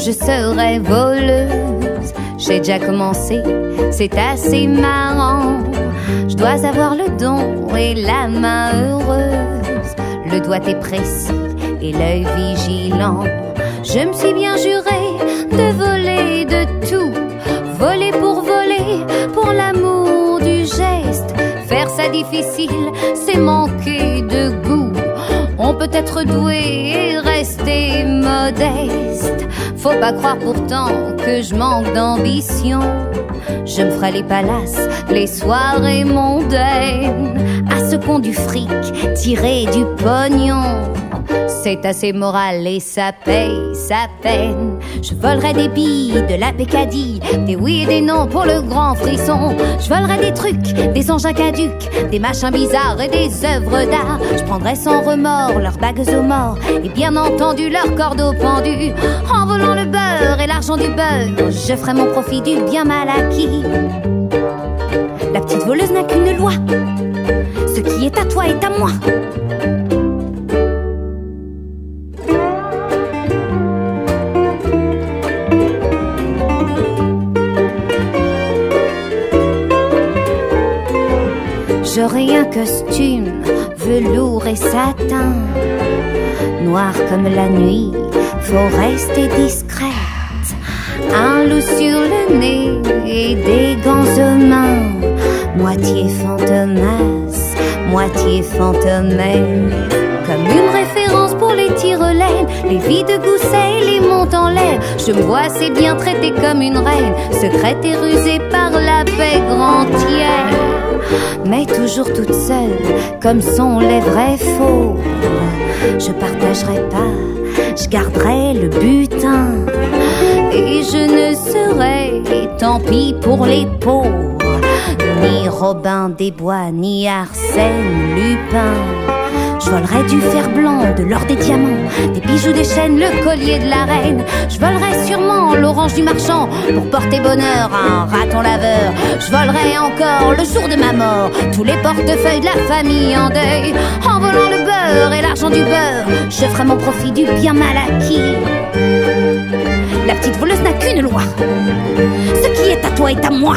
je serai voleuse. J'ai déjà commencé, c'est assez marrant. Je dois avoir le don et la main heureuse. Le doigt est précis et l'œil vigilant. Je me suis bien juré de voler de tout. Voler, pour l'amour du geste. Faire ça difficile, c'est manquer de goût. On peut être doué et rester modeste. Faut pas croire pourtant que je manque d'ambition. Je me ferai les palaces, les soirées mondaines. À ce qu'on du fric, tirer du pognon. C'est assez moral et ça paye sa peine. Je volerai des billes, de la pécadille, des oui et des non pour le grand frisson. Je volerai des trucs, des engins caducs, des machins bizarres et des œuvres d'art. Je prendrai sans remords leurs bagues aux morts et bien entendu leurs cordeaux pendus. En volant le beurre et l'argent du beurre, je ferai mon profit du bien mal acquis. La petite voleuse n'a qu'une loi: ce qui est à toi est à moi. J'aurai un costume, velours et satin, noir comme la nuit, faut rester discrète. Un loup sur le nez et des gants aux mains, moitié fantomas, moitié fantomène. Comme une référence pour les tire-laines, les vies de gousset et les montes en l'air. Je me vois assez bien traitée comme une reine, secrète et rusée par la pègre entière. Mais toujours toute seule, comme sont les vrais faux. Je partagerai pas, je garderai le butin. Et je ne serai, tant pis pour les pauvres, ni Robin des Bois, ni Arsène Lupin. Je volerai du fer blanc, de l'or, des diamants, des bijoux, des chaînes, le collier de la reine. Je volerai sûrement l'orange du marchand pour porter bonheur à un raton laveur. Je volerai encore le jour de ma mort tous les portefeuilles de la famille en deuil. En volant le beurre et l'argent du beurre, je ferai mon profit du bien mal acquis. La petite voleuse n'a qu'une loi: ce qui est à toi est à moi.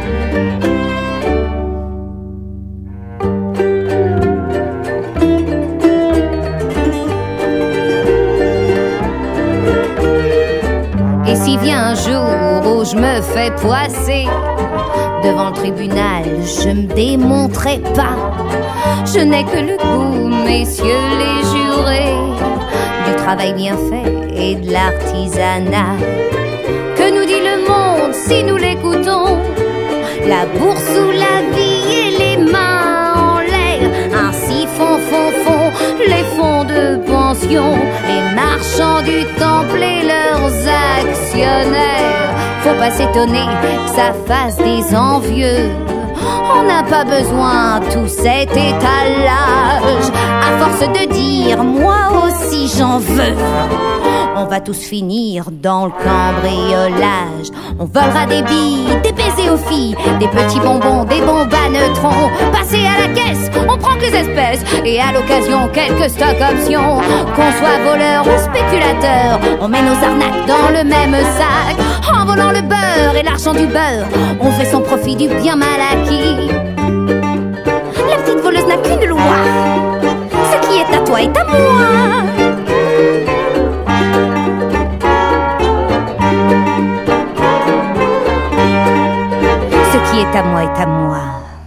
Et s'il vient un jour où je me fais poisser devant le tribunal, je me démontrerai pas. Je n'ai que le goût, messieurs les jurés, du travail bien fait et de l'artisanat. Que nous dit le monde si nous l'écoutons? La bourse ou la vie et les mains en l'air. Ainsi font les fonds de pension, les marchands du temple et leurs actionnaires. Faut pas s'étonner que ça fasse des envieux. On n'a pas besoin tout cet étalage. À force de dire moi aussi j'en veux, on va tous finir dans le cambriolage. On volera des billes, des baisers aux filles, des petits bonbons, des bombes à neutrons. Passer à la caisse, on prend que les espèces et à l'occasion quelques stock options. Qu'on soit voleur ou spéculateur, on met nos arnaques dans le même sac. En volant le beurre et l'argent du beurre, on fait son profit du bien mal acquis. La petite voleuse n'a qu'une loi: ce qui est à toi est à moi. Ce qui est à moi est à moi.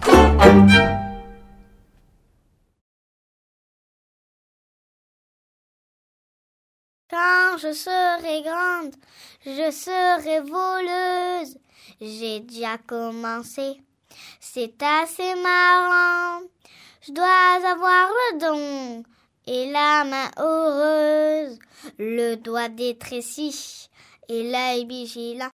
Quand je serai grande, je serai voleuse. J'ai déjà commencé, c'est assez marrant. Je dois avoir le don et la main heureuse, le doigt détréci et l'œil vigilant.